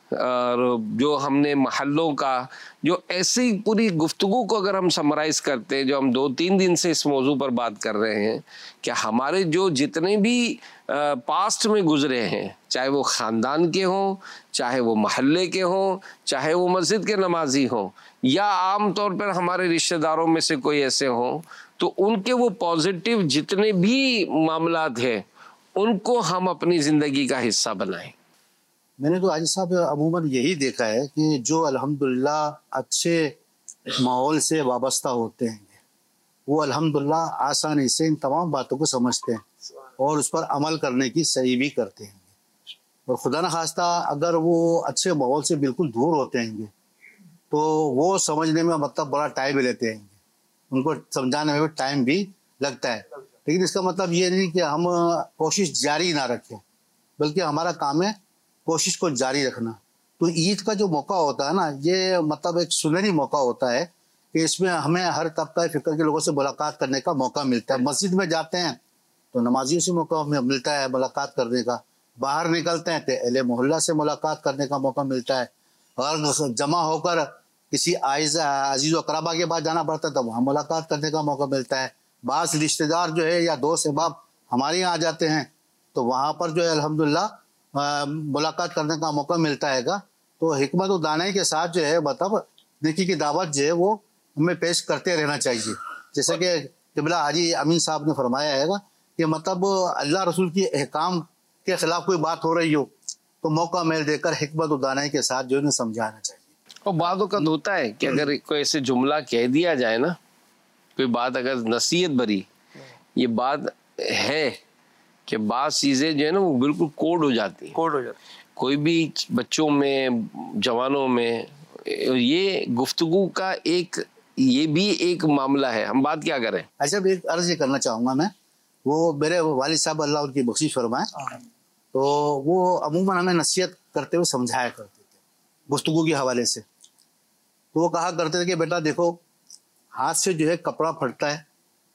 اور جو ہم نے محلوں کا جو ایسی پوری گفتگو کو اگر ہم سمرائز کرتے ہیں، جو ہم دو تین دن سے اس موضوع پر بات کر رہے ہیں کہ ہمارے جو جتنے بھی پاسٹ میں گزرے ہیں، چاہے وہ خاندان کے ہوں، چاہے وہ محلے کے ہوں، چاہے وہ مسجد کے نمازی ہوں، یا عام طور پر ہمارے رشتہ داروں میں سے کوئی ایسے ہوں، تو ان کے وہ پازیٹیو جتنے بھی معاملات ہیں ان کو ہم اپنی زندگی کا حصہ بنائیں. میں نے تو عاجز صاحب عموماً یہی دیکھا ہے کہ جو الحمدللہ اچھے ماحول سے وابستہ ہوتے ہیں وہ الحمدللہ آسانی سے ان تمام باتوں کو سمجھتے ہیں اور اس پر عمل کرنے کی صحیح بھی کرتے ہیں. اور خدا نخواستہ اگر وہ اچھے ماحول سے بالکل دور ہوتے ہیں تو وہ سمجھنے میں مطلب بڑا ٹائم لیتے ہیں, ان کو سمجھانے میں بھی ٹائم بھی لگتا ہے. لیکن اس کا مطلب یہ نہیں کہ ہم کوشش جاری نہ رکھیں, بلکہ ہمارا کام ہے کوشش کو جاری رکھنا. تو عید کا جو موقع ہوتا ہے نا, یہ مطلب ایک سنہری موقع ہوتا ہے کہ اس میں ہمیں ہر طبقہ فکر کے لوگوں سے ملاقات کرنے کا موقع ملتا ہے. مسجد میں جاتے ہیں تو نمازیوں سے موقع ہمیں ملتا ہے ملاقات کرنے کا, باہر نکلتے ہیں تو اہل محلہ سے ملاقات کرنے کا موقع ملتا ہے, اور جمع ہو کر کسی عزیز عزیز و اقربا کے پاس جانا پڑتا ہے تو وہاں ملاقات کرنے کا موقع ملتا ہے. بعض رشتہ دار جو ہے یا دوست احباب ہمارے یہاں آ جاتے ہیں تو وہاں پر جو ہے الحمدللہ ملاقات کرنے کا موقع ملتا ہے گا. تو حکمت و دانائی کے ساتھ جو ہے مطلب نیکی کی دعوت جو ہے وہ ہمیں پیش کرتے رہنا چاہیے. جیسا کہ قبلہ حاجی امین صاحب نے فرمایا ہے گا کہ مطلب اللہ رسول کی احکام کے خلاف کوئی بات ہو رہی ہو تو موقع میل دے کر حکمت و دانائی کے ساتھ جو انہیں سمجھانا چاہیے. اور بعض اوقات ہوتا ہے کہ اگر کوئی ایسے جملہ کہہ دیا جائے نا, کوئی بات اگر نصیحت بھری یہ بات ہے کہ بعض چیزیں جو ہے نا وہ بالکل کوڈ ہو جاتی ہیں, کوڈ ہو جاتا ہے کوئی بھی بچوں میں جوانوں میں. یہ گفتگو کا ایک یہ بھی ایک معاملہ ہے, ہم بات کیا کریں. اچھا ایک عرض یہ کرنا چاہوں گا میں, وہ میرے والد صاحب اللہ ان کی بخشش فرمائے, تو وہ عموماً ہمیں نصیحت کرتے ہوئے سمجھایا کرتے تھے گفتگو کے حوالے سے. تو وہ کہا کرتے تھے کہ بیٹا دیکھو, ہاتھ سے جو ہے کپڑا پھٹتا ہے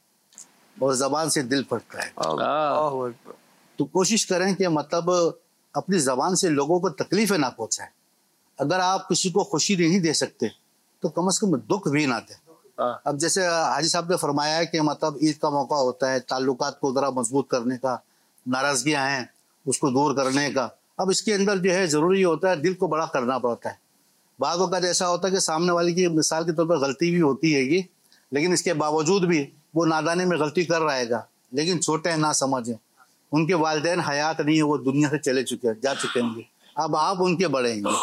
اور زبان سے دل پھٹتا ہے. تو کوشش کریں کہ مطلب اپنی زبان سے لوگوں کو تکلیفیں نہ پہنچائیں. اگر آپ کسی کو خوشی نہیں دے سکتے تو کم از کم دکھ بھی نہ دیں. اب جیسے حاجی صاحب نے فرمایا ہے کہ مطلب عید کا موقع ہوتا ہے تعلقات کو ذرا مضبوط کرنے کا, ناراضگیاں ہیں اس کو دور کرنے کا. اب اس کے اندر جو ہے ضروری ہوتا ہے دل کو بڑا کرنا پڑتا ہے. بعض اوقات ایسا ہوتا ہے کہ سامنے والے کی مثال کے طور پر غلطی بھی ہوتی ہے گی, لیکن اس کے باوجود بھی وہ نادانی میں غلطی کر رہے گا, لیکن چھوٹے ہیں نہ سمجھیں, ان کے والدین حیات نہیں ہے, وہ دنیا سے چلے چکے جا چکے ہیں. اب آپ ان کے بڑے ہیں,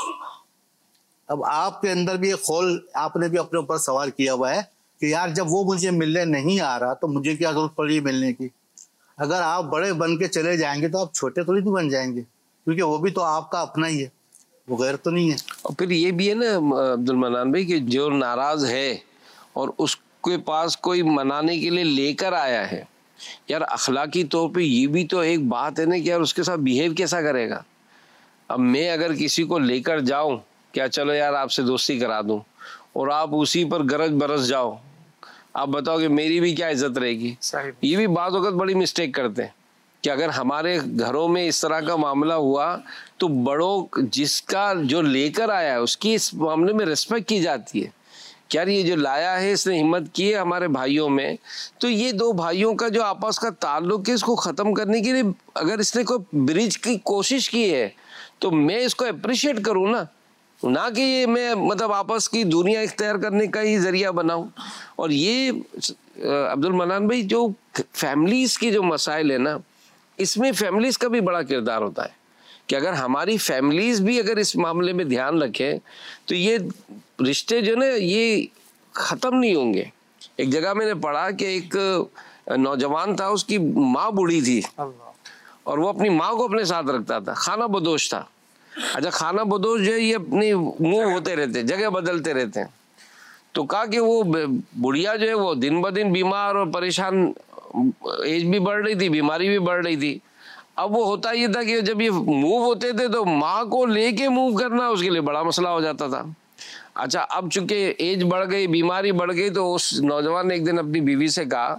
اب آپ کے اندر بھی ایک خول آپ نے بھی اپنے اوپر سوال کیا ہوا ہے کہ یار جب وہ مجھے ملنے نہیں آ رہا تو مجھے کیا ضرورت پڑی ملنے کی. اگر آپ بڑے بن کے چلے جائیں گے تو آپ چھوٹے تھوڑی نہیں بن جائیں گے, کیونکہ وہ بھی تو آپ کا اپنا ہی ہے, وہ غیر تو نہیں ہے. اور پھر یہ بھی ہے نا عبد المنان بھائی کہ جو ناراض ہے اور اس کے پاس کوئی منانے کے لیے لے کر آیا ہے, یار اخلاقی طور پہ یہ بھی تو ایک بات ہے نا کہ یار اس کے ساتھ بیہیو کیسا کرے گا. اب میں اگر کسی کو لے کر جاؤں کیا چلو یار آپ سے دوستی کرا دوں اور آپ اسی پر گرج برس جاؤ, آپ بتاؤ کہ میری بھی کیا عزت رہے گی. یہ بھی بعض وقت بڑی مسٹیک کرتے ہیں کہ اگر ہمارے گھروں میں اس طرح کا معاملہ ہوا تو بڑوں جس کا جو لے کر آیا ہے اس کی اس معاملے میں ریسپیکٹ کی جاتی ہے. کیا یہ جو لایا ہے اس نے ہمت کی ہے ہمارے بھائیوں میں, تو یہ دو بھائیوں کا جو آپس کا تعلق ہے اس کو ختم کرنے کے لیے اگر اس نے کوئی برج کی کوشش کی ہے تو میں اس کو اپریشیٹ کروں نا, نہ کہ یہ میں مطلب آپس کی دنیا اختیار کرنے کا ہی ذریعہ بناؤں. اور یہ عبد المنان بھائی جو فیملیز کے جو مسائل ہیں نا, اس میں فیملیز کا بھی بڑا کردار ہوتا ہے کہ اگر ہماری فیملیز بھی اگر اس معاملے میں دھیان رکھیں تو یہ رشتے جو نا یہ ختم نہیں ہوں گے. ایک جگہ میں نے پڑھا کہ ایک نوجوان تھا, اس کی ماں بوڑھی تھی اور وہ اپنی ماں کو اپنے ساتھ رکھتا تھا, خانہ بدوش تھا. اچھا خانہ بدوش جو ہے یہ اپنی منہ ہوتے رہتے, جگہ بدلتے رہتے ہیں. تو کہا کہ وہ بڑھیا جو ہے وہ دن بدن بیمار اور پریشان, ایج بھی بڑھ رہی تھی, بیماری بھی بڑھ رہی تھی. اب وہ ہوتا یہ تھا کہ جب یہ موو ہوتے تھے تو ماں کو لے کے موو کرنا اس کے لیے بڑا مسئلہ ہو جاتا تھا. اچھا اب چونکہ ایج بڑھ گئی, بیماری بڑھ گئی, تو اس نوجوان نے ایک دن اپنی بیوی سے کہا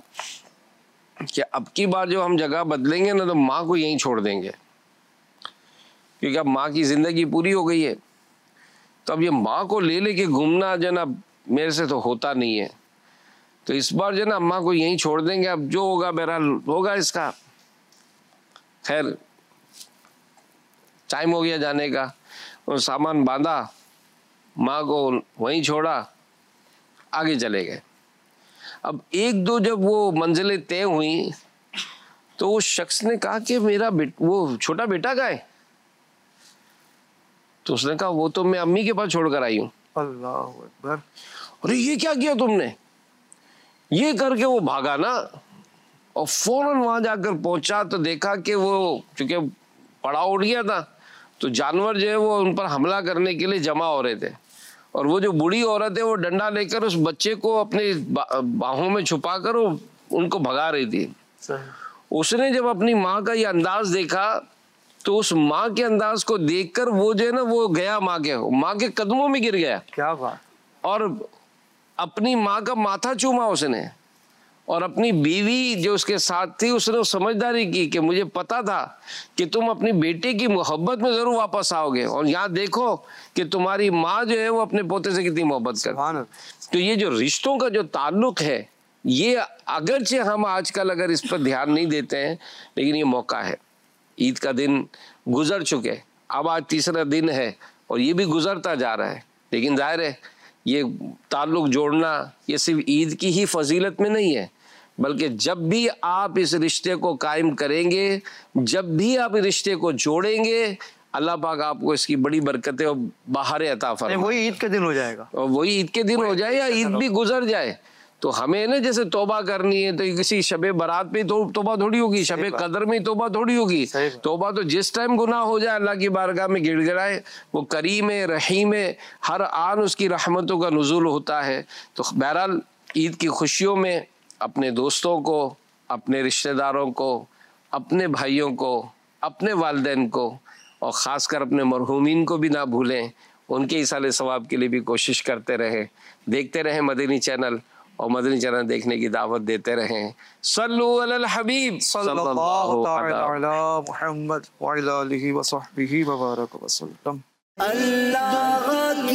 کہ اب کی بار جو ہم جگہ بدلیں گے نا تو ماں کو یہیں چھوڑ دیں گے, کیونکہ اب ماں کی زندگی پوری ہو گئی ہے. تو اب یہ ماں کو لے لے کے گھومنا جو نا میرے سے تو ہوتا نہیں ہے, تو اس بار جو نا ماں کو یہیں چھوڑ دیں گے, اب جو ہوگا بہرحال ہوگا اس کا. خیر ٹائم ہو گیا جانے کا, اور سامان باندھا, ماں کو وہیں چھوڑا, آگے چلے گئے. اب ایک دو جب وہ منزلیں طے ہوئیں تو وہ شخص نے کہا کہ میرا وہ چھوٹا بیٹا کہاں ہے؟ تو اس نے کہا وہ تو میں امی کے پاس چھوڑ کر آئی ہوں. اللہ اکبر. ارے یہ کیا کیا تم نے؟ یہ کر کے وہ بھاگا نا، اور فوراً وہاں جا کر پہنچا تو دیکھا کہ وہ چونکہ پڑاؤ اٹھ گیا تھا تو جانور جو ہے وہ ان پر حملہ کرنے کے لیے جمع ہو رہے تھے، اور وہ جو بوڑھی عورت ہے وہ ڈنڈا لے کر اس بچے کو اپنی باہوں میں چھپا کر ان کو بھگا رہی تھی۔ اس نے جب اپنی ماں کا یہ انداز دیکھا تو اس ماں کے انداز کو دیکھ کر وہ جو ہے نا وہ گیا ماں کے ماں کے قدموں میں گر گیا، کیا بات، اور اپنی ماں کا ماتھا چوما اس نے، اور اپنی بیوی جو اس کے ساتھ تھی اس نے سمجھداری کی کہ مجھے پتا تھا کہ تم اپنی بیٹے کی محبت میں ضرور واپس آؤ گے، اور یہاں دیکھو کہ تمہاری ماں جو ہے وہ اپنے پوتے سے کتنی محبت کرتی۔ تو یہ جو رشتوں کا جو تعلق ہے یہ اگرچہ ہم آج کل اگر اس پر دھیان نہیں دیتے ہیں لیکن یہ موقع ہے، عید کا دن گزر چکے، اب آج تیسرا دن ہے اور یہ بھی گزرتا جا رہا ہے، لیکن ظاہر ہے یہ تعلق جوڑنا یہ صرف عید کی ہی فضیلت میں نہیں ہے، بلکہ جب بھی آپ اس رشتے کو قائم کریں گے، جب بھی آپ اس رشتے کو جوڑیں گے، اللہ پاک آپ کو اس کی بڑی برکتیں اور بہاریں عطا فرمائے۔ وہی عید کے دن ہو جائے گا، اور وہی عید کے دن ہو جائے یا عید بھی گزر جائے تو ہمیں نا جیسے توبہ کرنی ہے تو کسی شب برات پہ توبہ تھوڑی ہوگی، شب قدر میں توبہ تھوڑی ہوگی، توبہ تو جس ٹائم گناہ ہو جائے اللہ کی بارگاہ میں گڑ گڑائے، وہ کریم ہے رحیم ہے، ہر آن اس کی رحمتوں کا نزول ہوتا ہے۔ تو بہرحال عید کی خوشیوں میں اپنے دوستوں کو، اپنے رشتہ داروں کو، اپنے بھائیوں کو، اپنے والدین کو، اور خاص کر اپنے مرحومین کو بھی نہ بھولیں، ان کے ایصال ثواب کے لیے بھی کوشش کرتے رہیں، دیکھتے رہیں مدنی چینل، اور مدنی چینل دیکھنے کی دعوت دیتے رہیں۔ صلو علی الحبیب صلی اللہ تعالی علی محمد وعلی آلہ وصحبہ وبارک وسلم۔ اللہ